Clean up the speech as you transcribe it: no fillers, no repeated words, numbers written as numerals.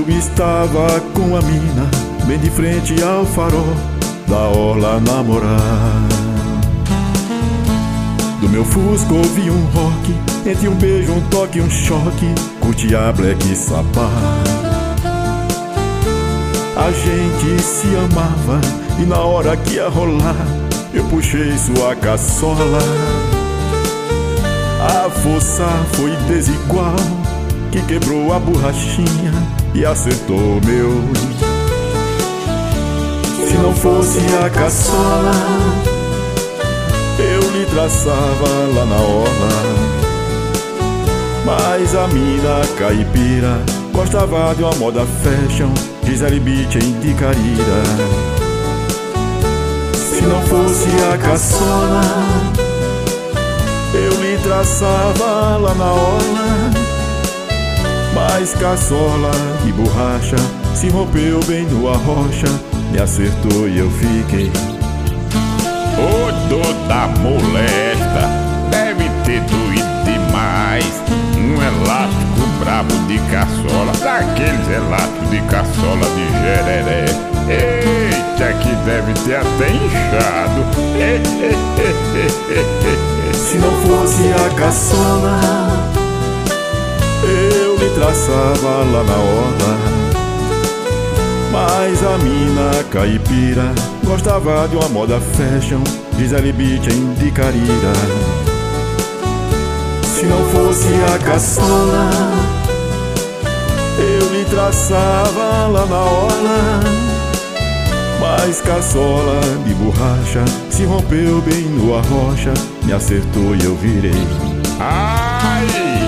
estava com a mina bem de frente ao farol da orla namorar. Do meu Fusca ouvi um rock, entre um beijo, um toque, um choque, curtia Black Sabbath. A gente se amava e na hora que ia rolar eu puxei sua caçola. A força foi desigual, que quebrou a borrachinha e acertou meu. Se não fosse a caçola, eu lhe traçava lá na orla. Mas a mina caipira gostava de uma moda fashion, Gisele Bündchen de Carira. Se não fosse a caçola, eu lhe traçava lá na orla. Mas caçola e borracha se rompeu bem no arrocha, me acertou e eu fiquei. O dor da molesta deve ter doído demais. Um elástico brabo de caçola, daqueles elásticos de caçola de jereré. Eita, que deve ter até inchado. Se não fosse a caçola, eu lhe traçava lá na orla. Mas a mina caipira gostava de uma moda fashion, Gisele Bündchen de Carira. Se não fosse a caçola, eu lhe traçava lá na orla. Mas caçola de borracha se rompeu bem no arrocha, me acertou e eu virei. Ai!